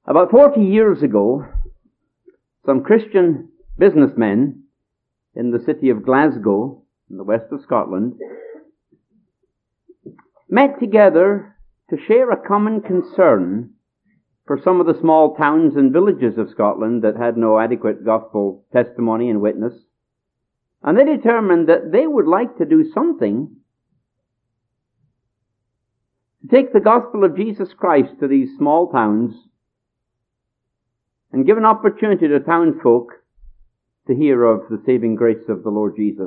About 40 years ago, some Christian businessmen in the city of Glasgow, in the west of Scotland, met together to share a common concern for some of the small towns and villages of Scotland that had no adequate gospel testimony and witness. And they determined that they would like to do something to take the gospel of Jesus Christ to these small towns and give an opportunity to townsfolk to hear of the saving grace of the Lord Jesus.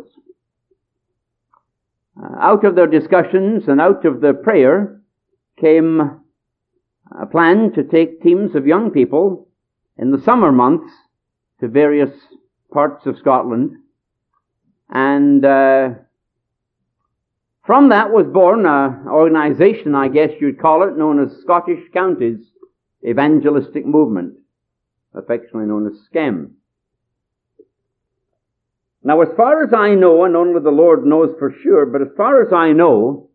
Out of their discussions and out of their prayer came a plan to take teams of young people in the summer months to various parts of Scotland. And from that was born an organization, I guess you'd call it, known as Scottish Counties Evangelistic Movement, affectionately known as SCEM. Now, as far as I know, and only the Lord knows for sure, but as far as I know,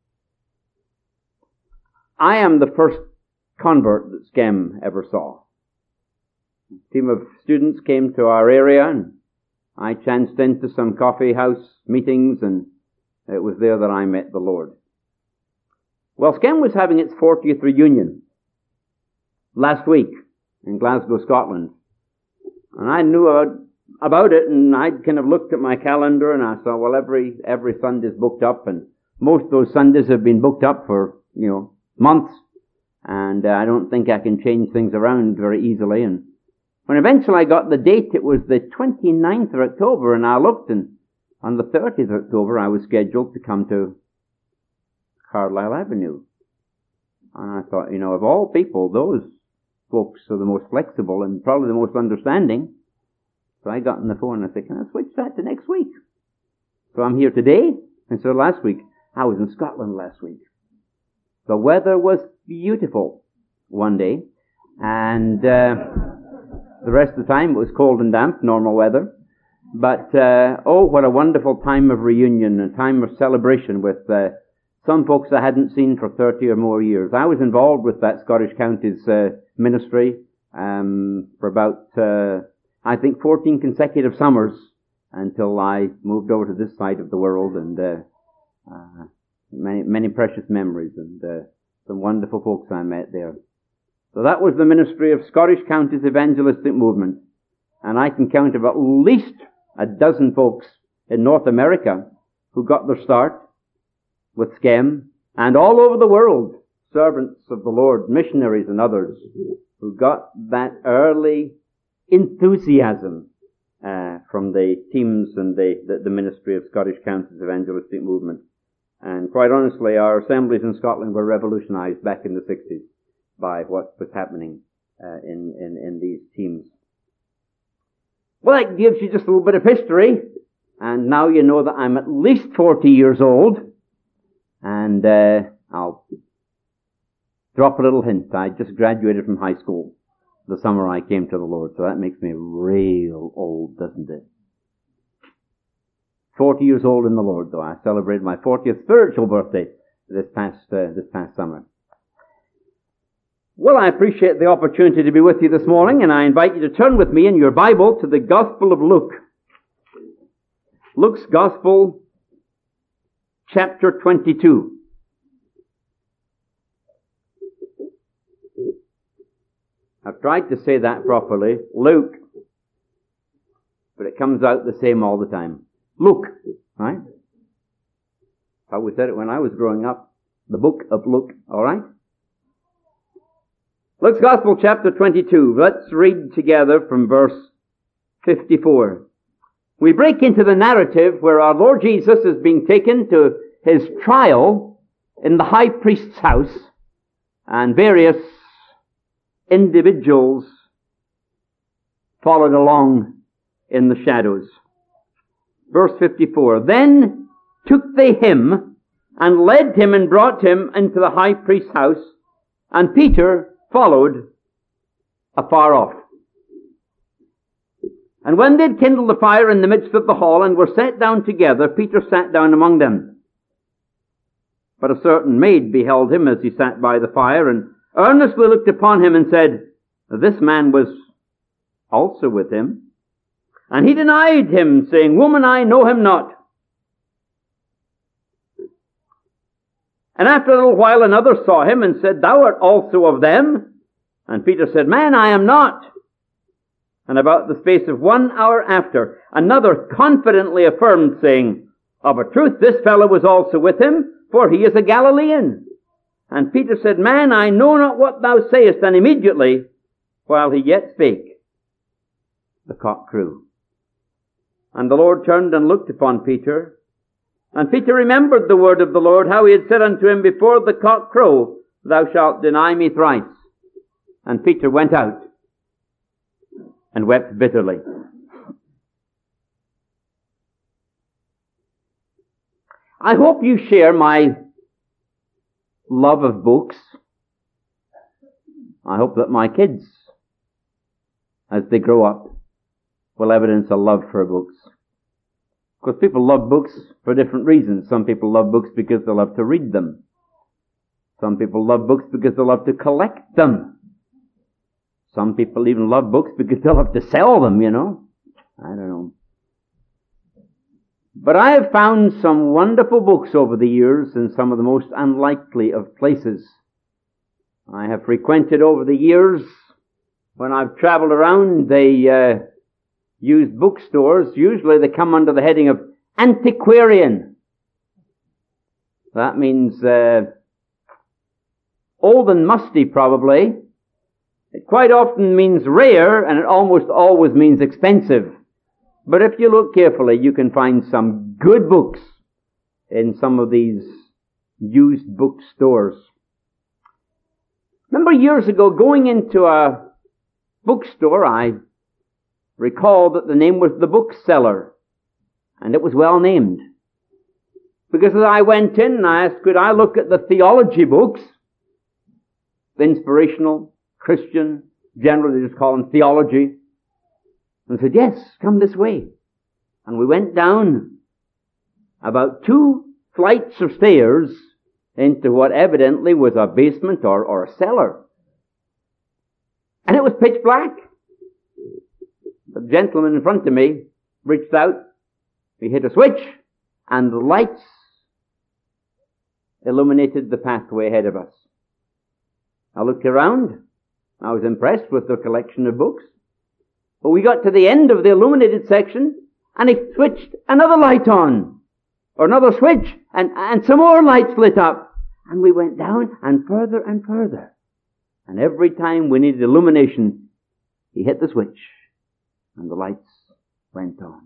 I am the first convert that SCEM ever saw. A team of students came to our area, and I chanced into some coffee house meetings, and it was there that I met the Lord. Well, SCEM was having its 40th reunion last week in Glasgow, Scotland. And I knew about it, and I'd kind of looked at my calendar, and I saw, well, every Sunday's booked up, and most of those Sundays have been booked up for, months, and I don't think I can change things around very easily. And when eventually I got the date, it was the 29th of October, and I looked, and on the 30th of October I was scheduled to come to Carlisle Avenue. And I thought, of all people, those folks are the most flexible and probably the most understanding. So I got on the phone and I said, can I switch that to next week? So I'm here today, and so last week, I was in Scotland last week. The weather was beautiful one day, and the rest of the time it was cold and damp, normal weather. But, what a wonderful time of reunion, a time of celebration with some folks I hadn't seen for 30 or more years. I was involved with that Scottish Counties ministry for about, 14 consecutive summers until I moved over to this side of the world, and many precious memories and some wonderful folks I met there. So that was the ministry of Scottish Counties Evangelistic Movement. And I can count of at least a dozen folks in North America who got their start with SCEM, and all over the world, servants of the Lord, missionaries and others, who got that early enthusiasm from the teams and the ministry of Scottish Counties Evangelistic Movement. And quite honestly, our assemblies in Scotland were revolutionized back in the 60s by what was happening in these teams. Well, that gives you just a little bit of history, and now you know that I'm at least 40 years old, and I'll drop a little hint. I just graduated from high school the summer I came to the Lord, so that makes me real old, doesn't it? 40 years old in the Lord, though. I celebrated my 40th spiritual birthday this past summer. Well, I appreciate the opportunity to be with you this morning, and I invite you to turn with me in your Bible to the Gospel of Luke. Luke's Gospel, chapter 22. I've tried to say that properly, Luke, but it comes out the same all the time. Luke, right? How we said it when I was growing up. The book of Luke, alright? Luke's Gospel, chapter 22. Let's read together from verse 54. We break into the narrative where our Lord Jesus is being taken to his trial in the high priest's house, and various individuals followed along in the shadows. Verse 54, Then took they him, and led him, and brought him into the high priest's house, and Peter followed afar off. And when they had kindled the fire in the midst of the hall, and were set down together, Peter sat down among them. But a certain maid beheld him as he sat by the fire, and earnestly looked upon him, and said, This man was also with him, and he denied him, saying, Woman, I know him not. And after a little while another saw him and said, Thou art also of them. And Peter said, Man, I am not. And about the space of 1 hour after, another confidently affirmed, saying, Of a truth, this fellow was also with him, for he is a Galilean. And Peter said, Man, I know not what thou sayest. And immediately, while he yet spake, the cock crew. And the Lord turned and looked upon Peter. And Peter remembered the word of the Lord, how he had said unto him, Before the cock crow, thou shalt deny me thrice. And Peter went out and wept bitterly. I hope you share my love of books. I hope that my kids, as they grow up, will evidence a love for books. Because people love books for different reasons. Some people love books because they love to read them. Some people love books because they love to collect them. Some people even love books because they love to sell them, I don't know. But I have found some wonderful books over the years in some of the most unlikely of places. I have frequented over the years, when I've traveled around, they used bookstores. Usually they come under the heading of antiquarian. That means old and musty, probably. It quite often means rare, and it almost always means expensive. But if you look carefully, you can find some good books in some of these used bookstores. Remember years ago going into a bookstore, I recall that the name was The Bookseller, and it was well named. Because as I went in, I asked, could I look at the theology books? The inspirational, Christian, generally they just call them theology. And I said, yes, come this way. And we went down about 2 flights of stairs into what evidently was a basement or a cellar. And it was pitch black. The gentleman in front of me reached out, he hit a switch, and the lights illuminated the pathway ahead of us. I looked around. I was impressed with the collection of books. But we got to the end of the illuminated section, and he switched another light on, or another switch, and some more lights lit up. And we went down and further and further. And every time we needed illumination, he hit the switch, and the lights went on.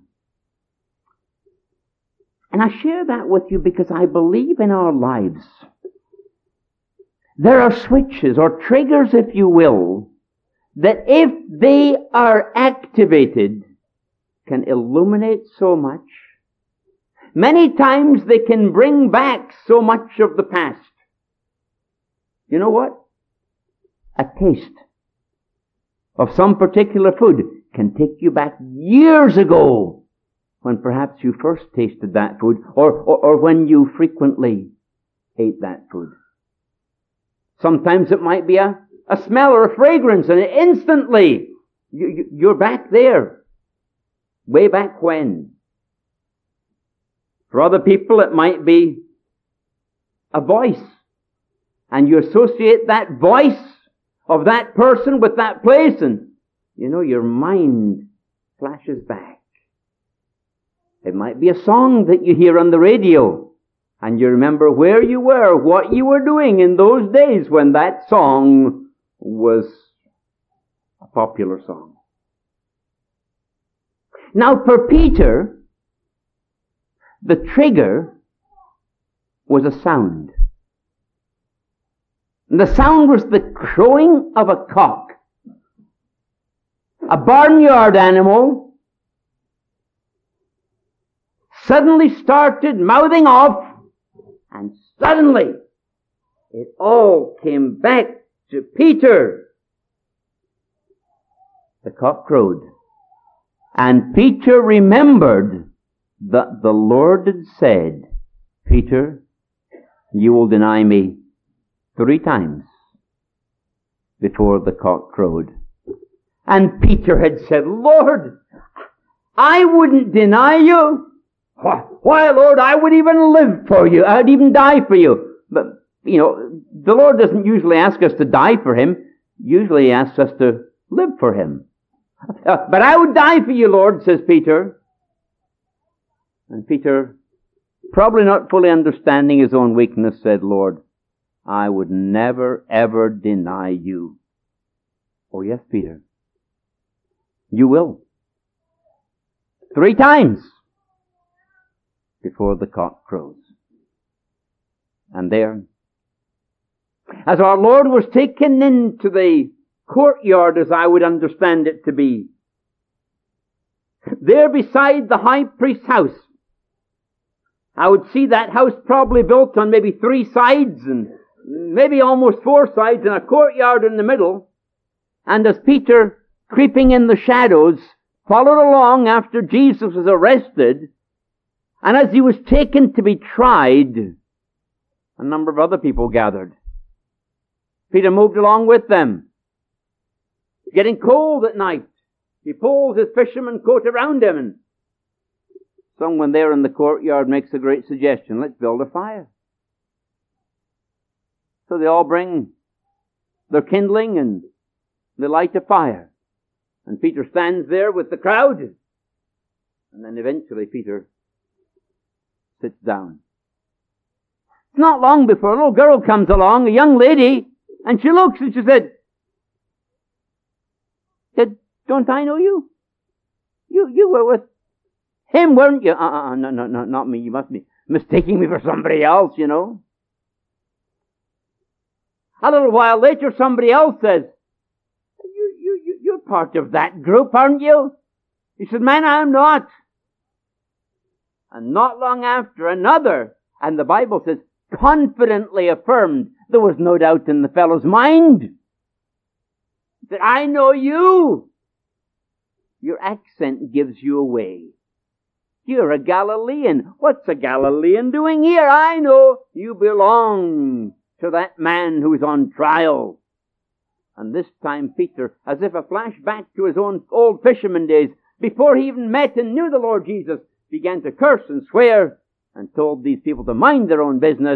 And I share that with you because I believe in our lives there are switches, or triggers if you will, that if they are activated, can illuminate so much. Many times they can bring back so much of the past. You know what? A taste of some particular food can take you back years ago, when perhaps you first tasted that food, or when you frequently ate that food. Sometimes it might be a smell or a fragrance, and instantly you're back there, way back when. For other people it might be a voice, and you associate that voice of that person with that place, and your mind flashes back. It might be a song that you hear on the radio, and you remember where you were, what you were doing in those days when that song was a popular song. Now for Peter, the trigger was a sound. And the sound was the crowing of a cock. A barnyard animal suddenly started mouthing off, and suddenly it all came back to Peter. The cock crowed, and Peter remembered that the Lord had said, Peter, you will deny me 3 times before the cock crowed. And Peter had said, Lord, I wouldn't deny you. Why, Lord, I would even live for you. I'd even die for you. But, the Lord doesn't usually ask us to die for Him. Usually He asks us to live for Him. But I would die for you, Lord, says Peter. And Peter, probably not fully understanding his own weakness, said, Lord, I would never, ever deny you. Oh, yes, Peter. You will. 3 times before the cock crows. And there, as our Lord was taken into the courtyard, as I would understand it to be, there beside the high priest's house, I would see that house probably built on maybe 3 sides and maybe almost 4 sides and a courtyard in the middle. And as Peter, creeping in the shadows, followed along after Jesus was arrested, and as he was taken to be tried, a number of other people gathered. Peter moved along with them. Getting cold at night, he pulls his fisherman coat around him, and someone there in the courtyard makes a great suggestion. Let's build a fire. So they all bring their kindling and they light a fire. And Peter stands there with the crowd. And then eventually Peter sits down. It's not long before a little girl comes along, a young lady, and she looks and she said, don't I know you? You were with him, weren't you? No, not me. You must be mistaking me for somebody else, A little while later, somebody else says, you're part of that group, aren't you? He said, man, I'm not. And not long after, another, and the Bible says, confidently affirmed, there was no doubt in the fellow's mind. He said, I know you. Your accent gives you away. You're a Galilean. What's a Galilean doing here? I know you belong to that man who's on trial. And this time Peter, as if a flashback to his own old fisherman days, before he even met and knew the Lord Jesus, began to curse and swear and told these people to mind their own business.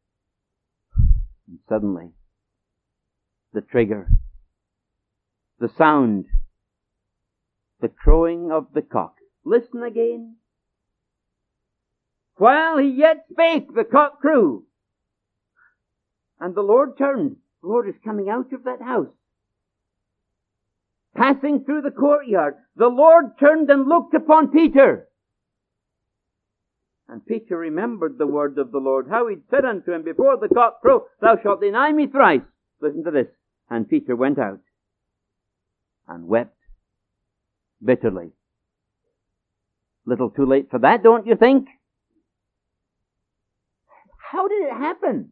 And suddenly, the trigger, the sound, the crowing of the cock. Listen again. While he yet spake, the cock crew. And the Lord turned. The Lord is coming out of that house. Passing through the courtyard, the Lord turned and looked upon Peter. And Peter remembered the word of the Lord, how he'd said unto him, before the cock crow, thou shalt deny me thrice. Listen to this. And Peter went out and wept bitterly. Little too late for that, don't you think? How did it happen?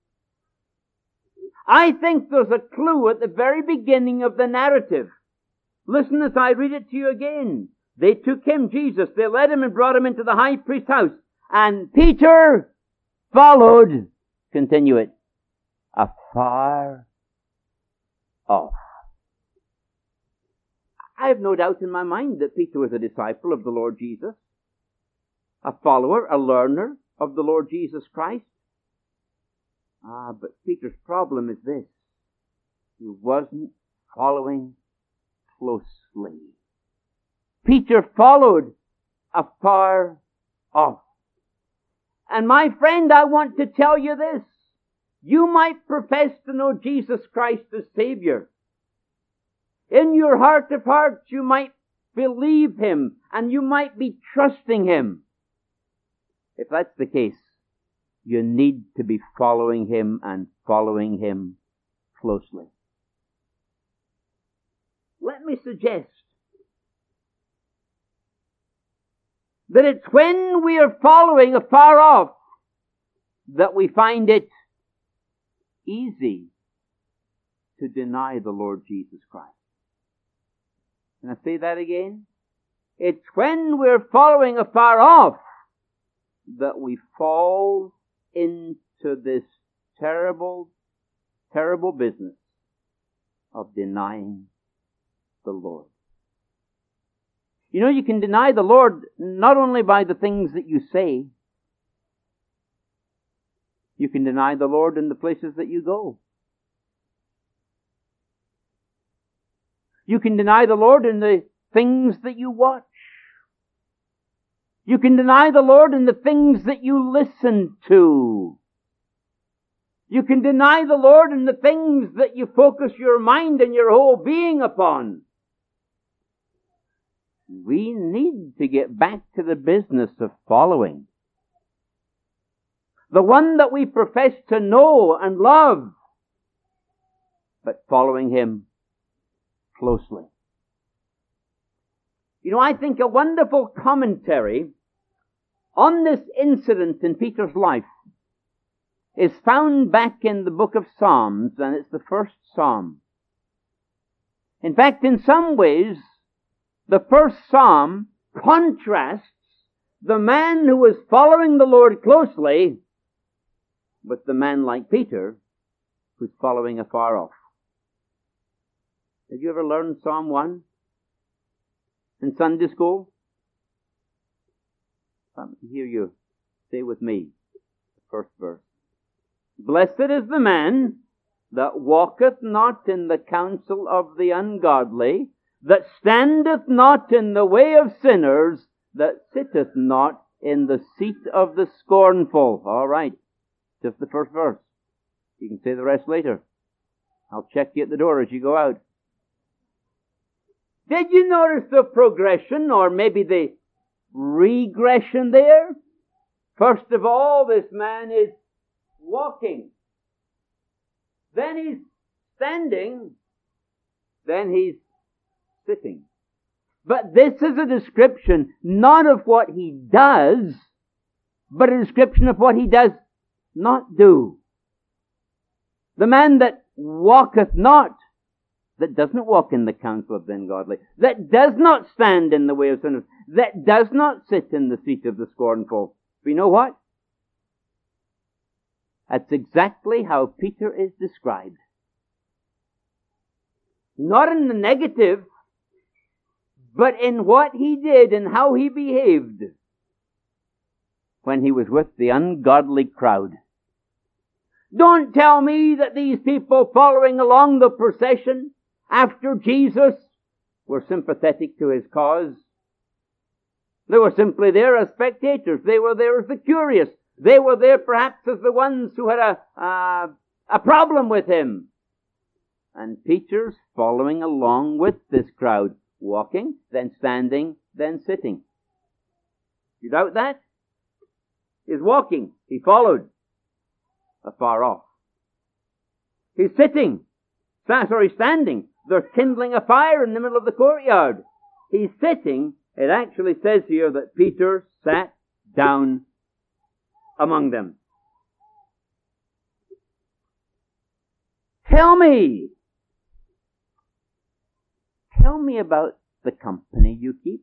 I think there's a clue at the very beginning of the narrative. Listen as I read it to you again. They took him, Jesus, they led him and brought him into the high priest's house. And Peter followed, continue it, afar off. I have no doubt in my mind that Peter was a disciple of the Lord Jesus, a follower, a learner of the Lord Jesus Christ. But Peter's problem is this. He wasn't following closely. Peter followed afar off. And my friend, I want to tell you this. You might profess to know Jesus Christ as Savior. In your heart of hearts, you might believe Him and you might be trusting Him. If that's the case, you need to be following Him and following Him closely. Let me suggest that it's when we are following afar off that we find it easy to deny the Lord Jesus Christ. Can I say that again? It's when we're following afar off that we fall into this terrible, terrible business of denying the Lord. You know, you can deny the Lord not only by the things that you say, you can deny the Lord in the places that you go. You can deny the Lord in the things that you watch. You can deny the Lord in the things that you listen to. You can deny the Lord in the things that you focus your mind and your whole being upon. We need to get back to the business of following the one that we profess to know and love, but following Him closely. You know, I think a wonderful commentary on this incident in Peter's life is found back in the book of Psalms, and it's the first Psalm. In fact, in some ways, the first Psalm contrasts the man who was following the Lord closely with the man like Peter who's following afar off. Did you ever learn Psalm 1 in Sunday school? Let me hear you say with me the first verse. Blessed is the man that walketh not in the counsel of the ungodly, that standeth not in the way of sinners, that sitteth not in the seat of the scornful. All right, just the first verse. You can say the rest later. I'll check you at the door as you go out. Did you notice the progression, or maybe the regression there? First of all, this man is walking. Then he's standing. Then he's sitting. But this is a description not of what he does, but a description of what he does not do. The man that walketh not, that doesn't walk in the counsel of the ungodly, that does not stand in the way of sinners, that does not sit in the seat of the scornful. But you know what? That's exactly how Peter is described. Not in the negative, but in what he did and how he behaved when he was with the ungodly crowd. Don't tell me that these people following along the procession after Jesus were sympathetic to his cause. They were simply there as spectators. They were there as the curious. They were there perhaps as the ones who had a problem with him. And Peter's following along with this crowd, walking, then standing, then sitting. You doubt that? He's walking. He followed afar off. He's sitting. Standing. They're kindling a fire in the middle of the courtyard. He's sitting. It actually says here that Peter sat down among them. Tell me about the company you keep.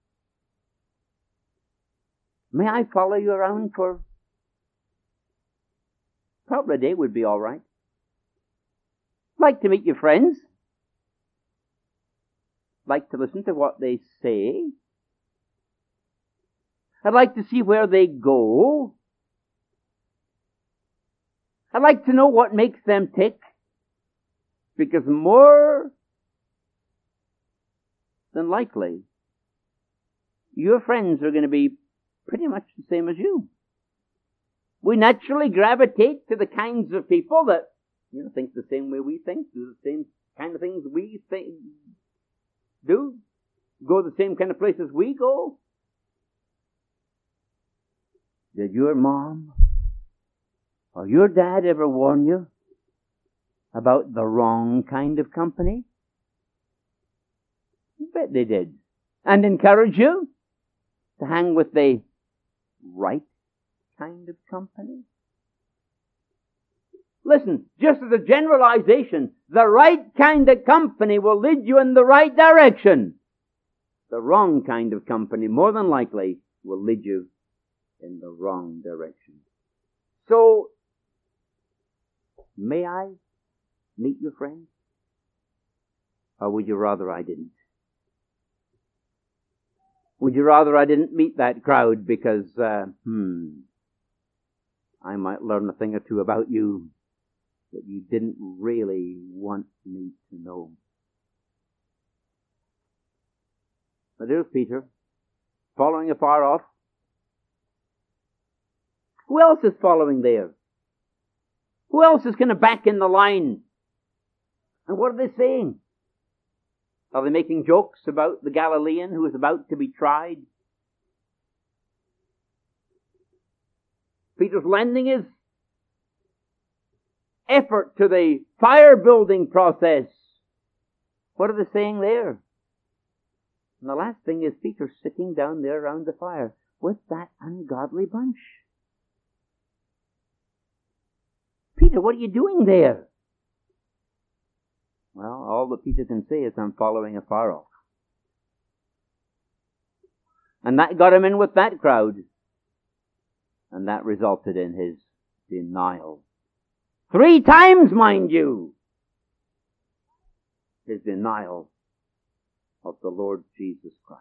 May I follow you around for probably a day would be all right. Like to meet your friends. Like to listen to what they say. I'd like to see where they go. I'd like to know what makes them tick. Because more than likely, your friends are going to be pretty much the same as you. We naturally gravitate to the kinds of people that think the same way we think, do the same kind of things we do, go the same kind of places we go. Did your mom or your dad ever warn you about the wrong kind of company? I bet they did. And encourage you to hang with the right kind of company. Listen, just as a generalization, the right kind of company will lead you in the right direction. The wrong kind of company, more than likely, will lead you in the wrong direction. So, may I meet your friends? Or would you rather I didn't? Would you rather I didn't meet that crowd because, I might learn a thing or two about you that you didn't really want me to know? But there's Peter, following afar off. Who else is following there? Who else is kind of back in the line? And what are they saying? Are they making jokes about the Galilean who is about to be tried? Peter's lending his effort to the fire building process. What are they saying there? And the last thing is Peter sitting down there around the fire with that ungodly bunch. Peter, what are you doing there? Well, all that Peter can say is, I'm following afar off. And that got him in with that crowd. And that resulted in his denial. 3 times, mind you. His denial of the Lord Jesus Christ.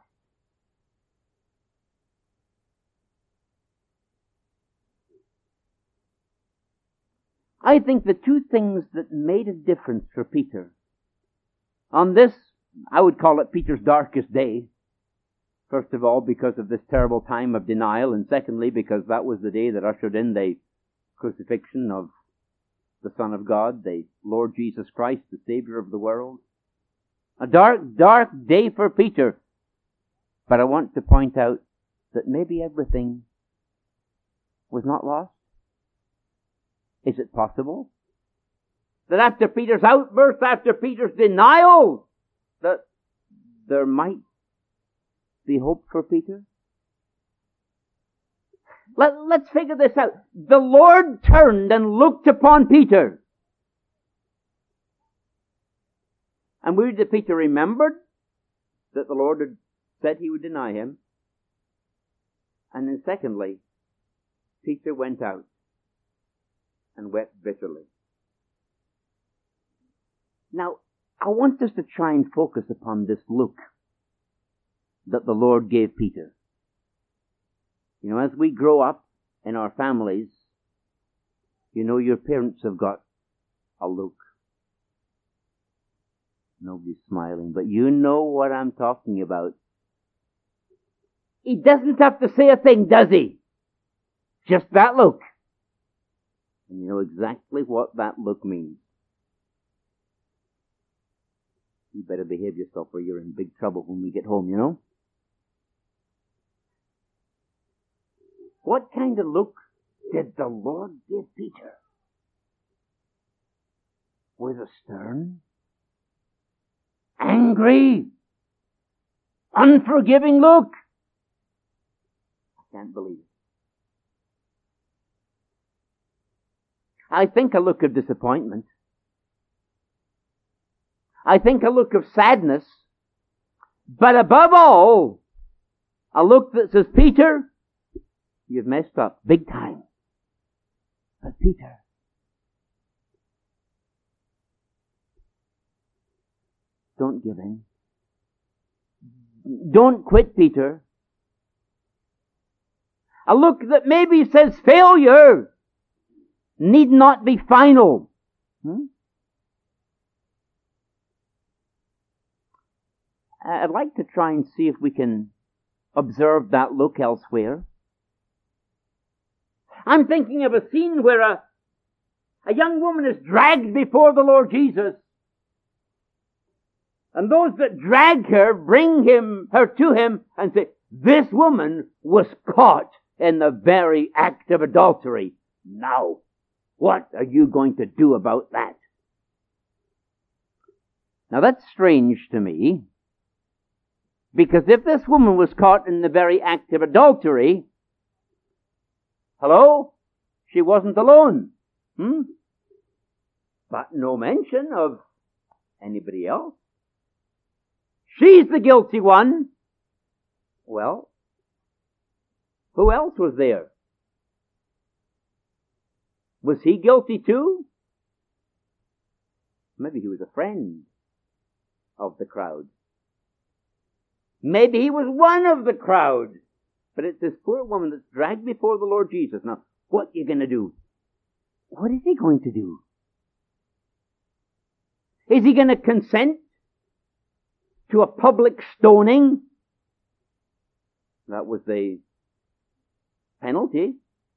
I think the 2 things that made a difference for Peter on this, I would call it Peter's darkest day. First of all, because of this terrible time of denial, and secondly, because that was the day that ushered in the crucifixion of the Son of God, the Lord Jesus Christ, the Savior of the world. A dark, dark day for Peter. But I want to point out that maybe everything was not lost. Is it possible that after Peter's outburst, after Peter's denial, that there might be hope for Peter? Let's figure this out. The Lord turned and looked upon Peter. And we read that Peter remembered that the Lord had said he would deny him. And then secondly, Peter went out and wept bitterly. Now, I want us to try and focus upon this look that the Lord gave Peter. You know, as we grow up in our families, you know your parents have got a look. Nobody's smiling, but you know what I'm talking about. He doesn't have to say a thing, does he? Just that look. And you know exactly what that look means. You better behave yourself or you're in big trouble when we get home, you know? What kind of look did the Lord give Peter? With a stern, angry, unforgiving look? I can't believe it. I think a look of disappointment. I think a look of sadness. But above all, a look that says, Peter, you've messed up big time. But Peter, don't give in. Don't quit, Peter. A look that maybe says failure need not be final. I'd like to try and see if we can observe that look elsewhere. I'm thinking of a scene where a young woman is dragged before the Lord Jesus. And those that drag her bring her to him and say, this woman was caught in the very act of adultery. Now, what are you going to do about that? Now that's strange to me, because if this woman was caught in the very act of adultery, hello? She wasn't alone. But no mention of anybody else. She's the guilty one. Well, who else was there? Was he guilty too? Maybe he was a friend. of the crowd. Maybe he was one of the crowd. But it's this poor woman that's dragged before the Lord Jesus. Now, what are you going to do? What is he going to do? Is he going to consent to a public stoning? That was the penalty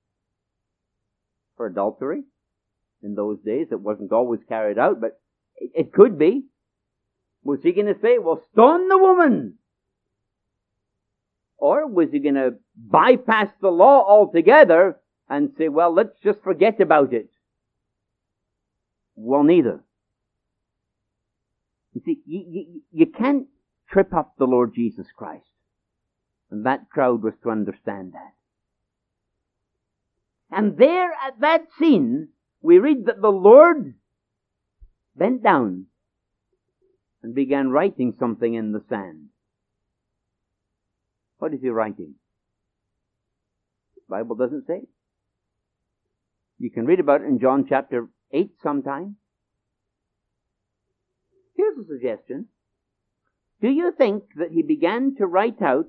for adultery in those days. It wasn't always carried out, but it could be. Was he going to say, well, stone the woman? Or was he going to bypass the law altogether and say, well, let's just forget about it? Well, neither. You see, you can't trip up the Lord Jesus Christ. And that crowd was to understand that. And there at that scene, we read that the Lord bent down and began writing something in the sand. What is he writing? The Bible doesn't say. You can read about it in John chapter 8 sometime. Here's a suggestion. Do you think that he began to write out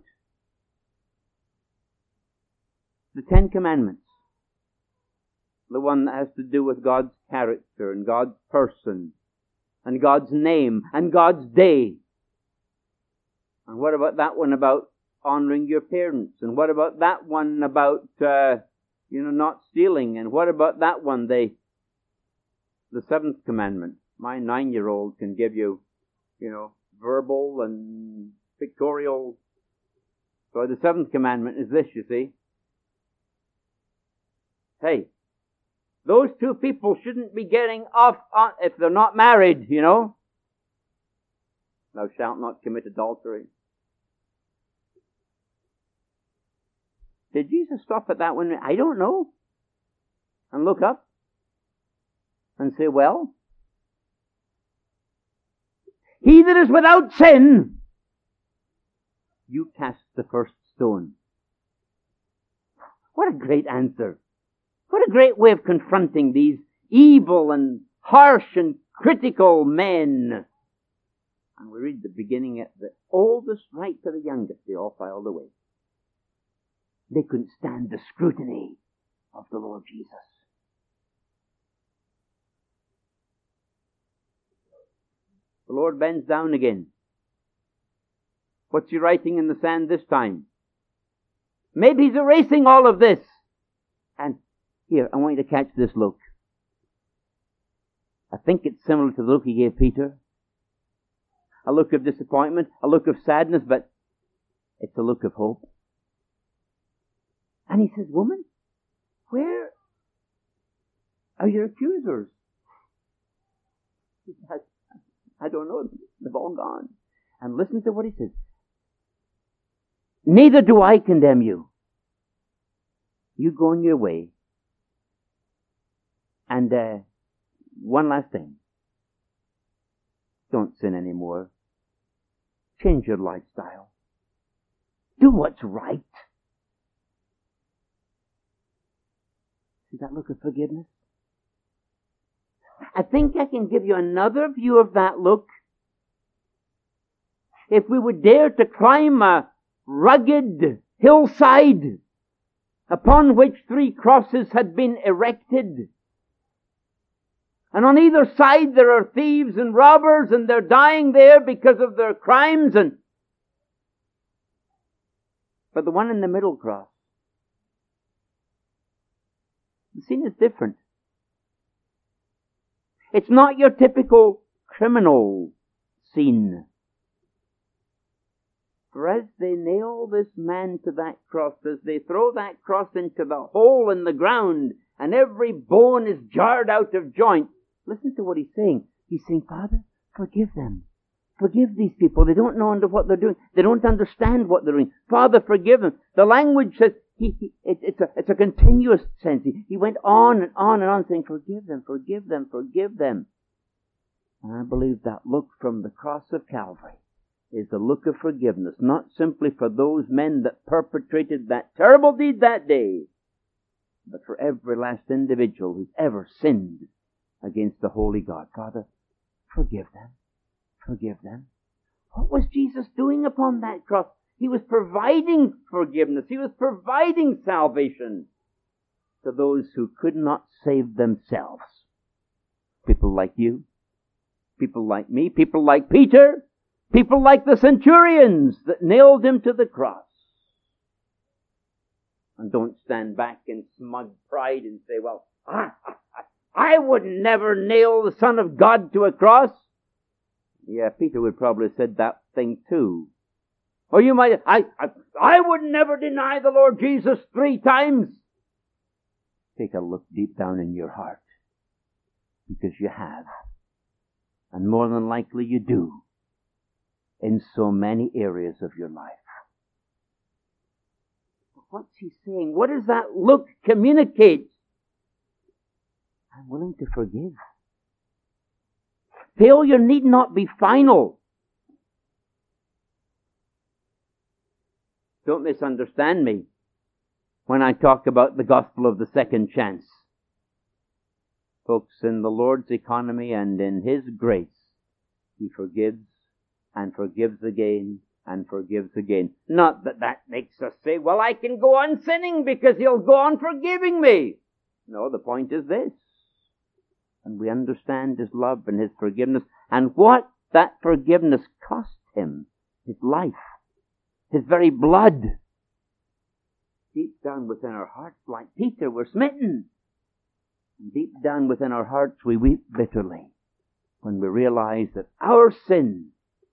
the Ten Commandments? The one that has to do with God's character and God's person and God's name and God's day. And what about that one about honoring your parents? And what about that one about, not stealing? And what about that one, the seventh commandment? My 9-year-old can give you, verbal and pictorial. So the seventh commandment is this, you see. Hey, those two people shouldn't be getting off on, if they're not married, Thou shalt not commit adultery. Did Jesus stop at that one? I don't know. And look up and say, well, he that is without sin, you cast the first stone. What a great answer. What a great way of confronting these evil and harsh and critical men. And we read the beginning at the oldest right to the youngest, they all filed away. They couldn't stand the scrutiny of the Lord Jesus. The Lord bends down again. What's he writing in the sand this time? Maybe he's erasing all of this. And here, I want you to catch this look. I think it's similar to the look he gave Peter. A look of disappointment, a look of sadness, but it's a look of hope. And he says, woman, where are your accusers? He says, I don't know. They've all gone. And listen to what he says. Neither do I condemn you. You go on your way. And one last thing. Don't sin anymore. Change your lifestyle. Do what's right. See that look of forgiveness? I think I can give you another view of that look. If we would dare to climb a rugged hillside upon which 3 crosses had been erected, and on either side there are thieves and robbers, and they're dying there because of their crimes, but the one in the middle cross, the scene is different. It's not your typical criminal scene. For as they nail this man to that cross, as they throw that cross into the hole in the ground, and every bone is jarred out of joint, listen to what he's saying. He's saying, Father, forgive them. Forgive these people. They don't know what they're doing. They don't understand what they're doing. Father, forgive them. The language says, it's a continuous sense. He went on and on and on saying, forgive them, forgive them, forgive them. And I believe that look from the cross of Calvary is the look of forgiveness, not simply for those men that perpetrated that terrible deed that day, but for every last individual who's ever sinned against the holy God. Father, forgive them. Forgive them. What was Jesus doing upon that cross? He was providing forgiveness. He was providing salvation to those who could not save themselves. People like you, people like me, people like Peter, people like the centurions that nailed him to the cross. And don't stand back in smug pride and say, well, I would never nail the Son of God to a cross. Yeah, Peter would probably have said that thing too. Or you might, I would never deny the Lord Jesus 3 times. Take a look deep down in your heart. Because you have. And more than likely you do. In so many areas of your life. What's he saying? What does that look communicate? I'm willing to forgive. Failure need not be final. Don't misunderstand me when I talk about the gospel of the second chance. Folks, in the Lord's economy and in His grace, He forgives and forgives again and forgives again. Not that that makes us say, well, I can go on sinning because He'll go on forgiving me. No, the point is this. And we understand His love and His forgiveness and what that forgiveness cost Him. His life. His very blood. Deep down within our hearts, like Peter, we're smitten. And deep down within our hearts, we weep bitterly when we realize that our sin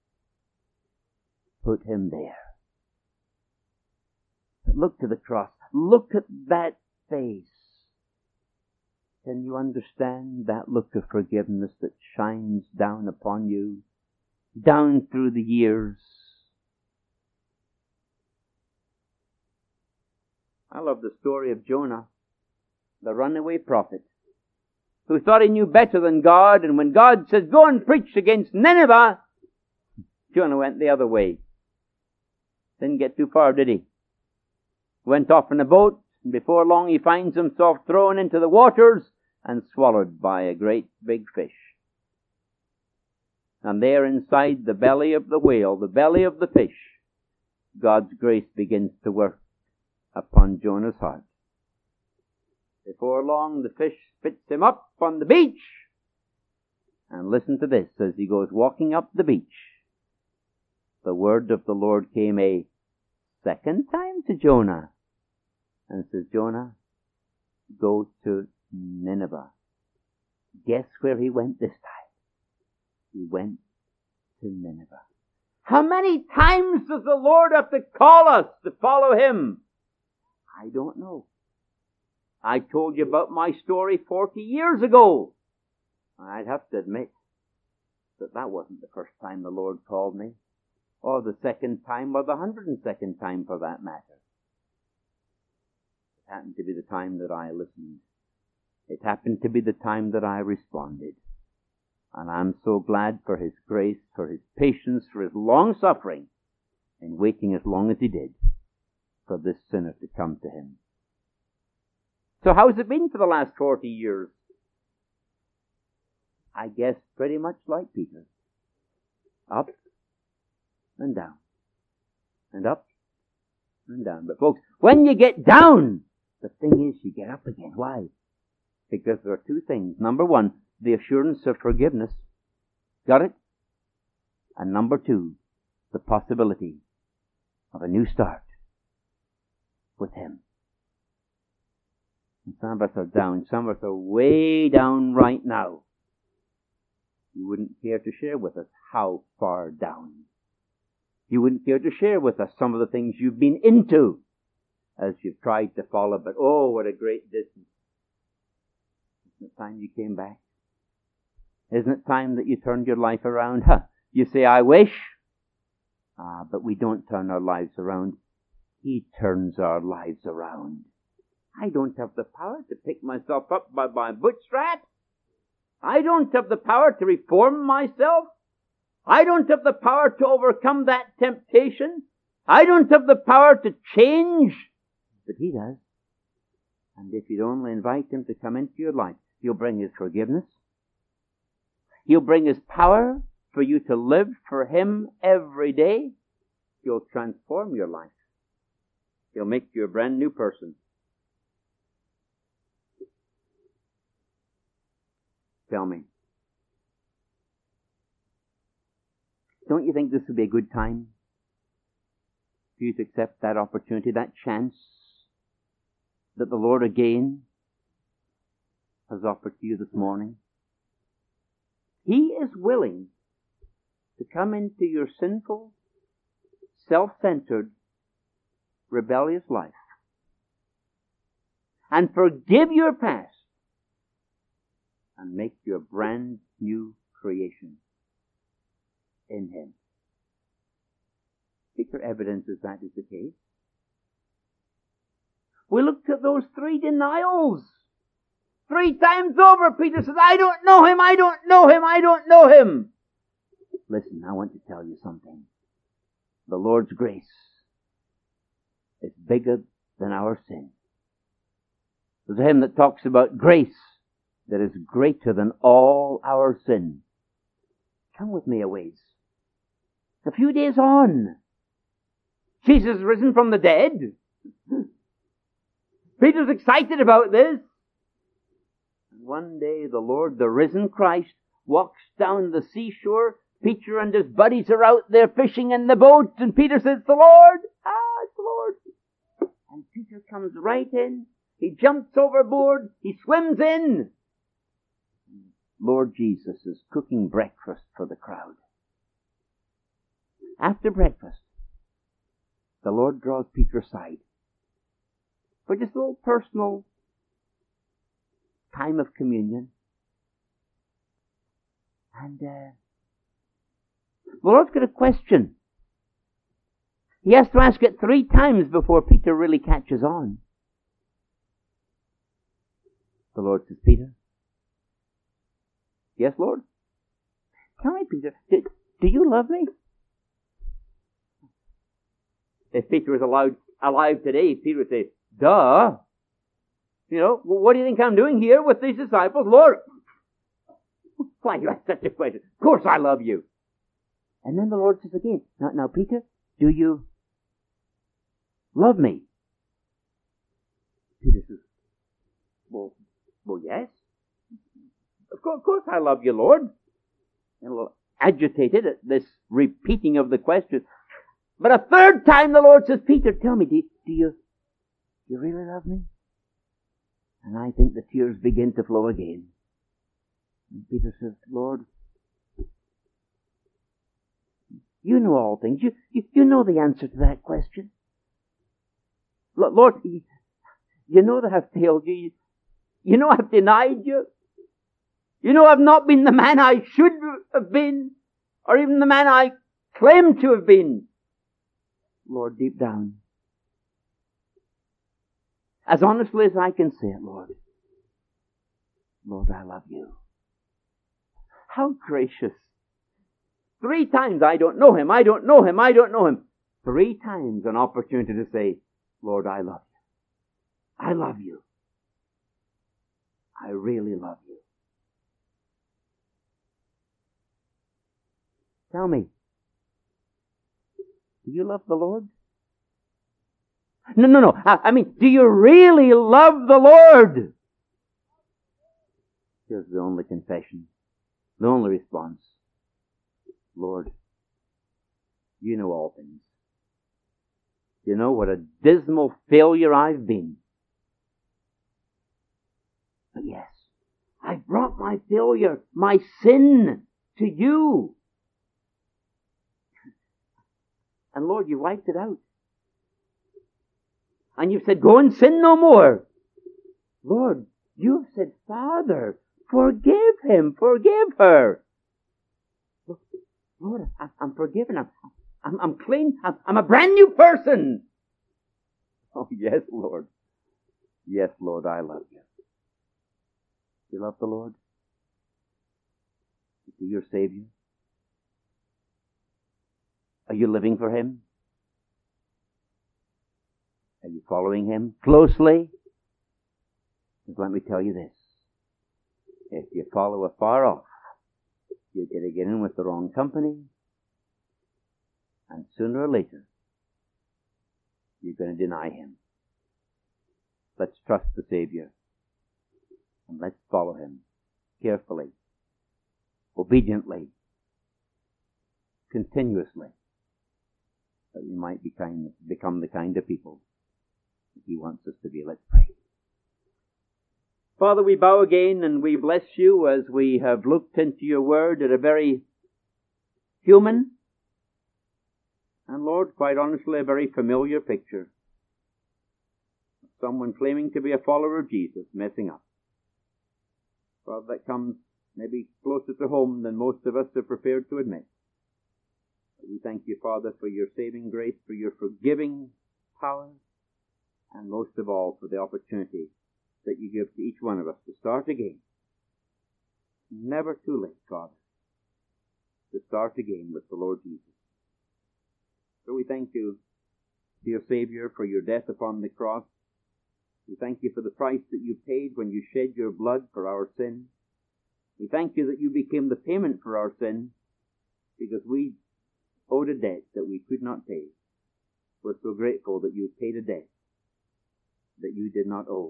put Him there. But look to the cross. Look at that face. Can you understand that look of forgiveness that shines down upon you, down through the years? I love the story of Jonah, the runaway prophet, who thought he knew better than God, and when God said, go and preach against Nineveh, Jonah went the other way. Didn't get too far, did he? Went off in a boat, and before long he finds himself thrown into the waters and swallowed by a great big fish. And there inside the belly of the whale, the belly of the fish, God's grace begins to work upon Jonah's heart. Before long, the fish spits him up on the beach. And listen to this, as he goes walking up the beach, the word of the Lord came a second time to Jonah, and says, Jonah, go to Nineveh. Guess where he went this time? He went to Nineveh. How many times does the Lord have to call us to follow Him? I don't know. I told you about my story 40 years ago. I'd have to admit that that wasn't the first time the Lord called me, or the second time, or the 102nd time for that matter. It happened to be the time that I listened. It happened to be the time that I responded. And I'm so glad for His grace, for His patience, for His long suffering, in waiting as long as He did for this sinner to come to Him. So how's it been for the last 40 years? I guess pretty much like Peter. Up and down. And up and down. But folks, when you get down, the thing is you get up again. Why? Because there are 2 things. Number 1, the assurance of forgiveness. Got it? And number 2, the possibility of a new start with Him. And some of us are down. Some of us are way down right now. You wouldn't care to share with us how far down. You wouldn't care to share with us some of the things you've been into as you've tried to follow. But oh, what a great distance. Isn't it time you came back? Isn't it time that you turned your life around? You say, I wish. But we don't turn our lives around. He turns our lives around. I don't have the power to pick myself up by my bootstraps. I don't have the power to reform myself. I don't have the power to overcome that temptation. I don't have the power to change. But He does. And if you'd only invite Him to come into your life, He'll bring His forgiveness. He'll bring His power for you to live for Him every day, He'll transform your life. He'll make you a brand new person. Tell me, don't you think this would be a good time for you to accept that opportunity, that chance that the Lord again has offered to you this morning? He is willing to come into your sinful, self-centered, rebellious life and forgive your past and make you a brand new creation in Him. Peter evidences that is the case. We looked at those 3 denials. 3 times over, Peter says, I don't know Him, I don't know Him, I don't know Him. Listen, I want to tell you something. The Lord's grace is bigger than our sin. There's a hymn that talks about grace that is greater than all our sin. Come with me a ways. A few days on, Jesus is risen from the dead. Peter's excited about this. And one day the Lord, the risen Christ, walks down the seashore. Peter and his buddies are out there fishing in the boat, and Peter says, "The Lord!" It's the Lord. And Peter comes right in. He jumps overboard. He swims in. Lord Jesus is cooking breakfast for the crowd. After breakfast, the Lord draws Peter aside for just a little personal time of communion. And the Lord's got a question. He has to ask it 3 times before Peter really catches on. The Lord says, "Peter." "Yes, Lord." "Tell me, Peter, do you love me?" If Peter was alive today, Peter would say, "Duh. What do you think I'm doing here with these disciples? Lord, why you ask such a question? Of course I love you." And then the Lord says again, Now, Peter, do you love me?" Peter says, Well, yes. Of course I love you, Lord. And a little agitated at this repeating of the question. But a 3rd time the Lord says, "Peter, tell me, do you really love me?" And I think the tears begin to flow again. And Peter says, "Lord, you know all things. You know the answer to that question. Lord, you know that I've failed you. You know I've denied you. You know I've not been the man I should have been, or even the man I claim to have been. Lord, deep down, as honestly as I can say it, Lord, I love you." How gracious. 3 times, I don't know Him, I don't know Him, I don't know Him. 3 times an opportunity to say, "Lord, I love you. I love you. I really love you." Tell me, do you love the Lord? No. I mean, do you really love the Lord? Here's the only confession, the only response. Lord, you know all things. You know what a dismal failure I've been. But yes, I brought my failure, my sin, to you. And Lord, you wiped it out. And you've said, "Go and sin no more." Lord, you've said, "Father, forgive him, forgive her." Lord, I'm forgiven. I'm clean. I'm a brand new person. Oh, yes, Lord. Yes, Lord, I love you. You love the Lord? Is He your Savior? Are you living for Him? Are you following Him closely? Because let me tell you this. If you follow afar off, you're going to get in with the wrong company, and sooner or later, you're going to deny him. Let's trust the Savior, and let's follow him carefully, obediently, continuously, that we might become the kind of people that he wants us to be. Let's pray. Father, we bow again and we bless you as we have looked into your word at a very human and, Lord, quite honestly, a very familiar picture of someone claiming to be a follower of Jesus messing up. Father, that comes maybe closer to home than most of us are prepared to admit. We thank you, Father, for your saving grace, for your forgiving power, and most of all for the opportunity that you give to each one of us to start again. Never too late, Father, to start again with the Lord Jesus. So we thank you, dear Savior, for your death upon the cross. We thank you for the price that you paid when you shed your blood for our sin. We thank you that you became the payment for our sin, because we owed a debt that we could not pay. We're so grateful that you paid a debt that you did not owe.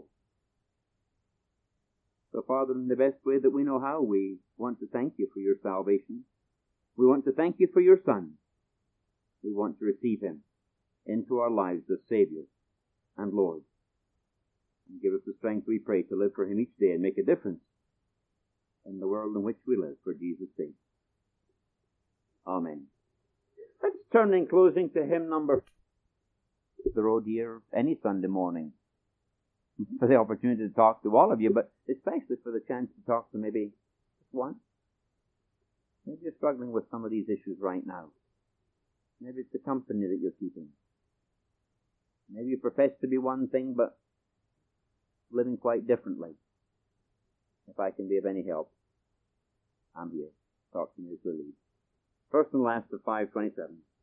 So, Father, in the best way that we know how, we want to thank you for your salvation. We want to thank you for your Son. We want to receive him into our lives as Savior and Lord. And give us the strength, we pray, to live for him each day and make a difference in the world in which we live for Jesus' sake. Amen. Let's turn in closing to hymn number the road here any Sunday morning for the opportunity to talk to all of you, but especially for the chance to talk to maybe one. Maybe you're struggling with some of these issues right now. Maybe it's the company that you're keeping. Maybe you profess to be one thing, but living quite differently. If I can be of any help, I'm here. Talk to me as we leave. First and last of 527.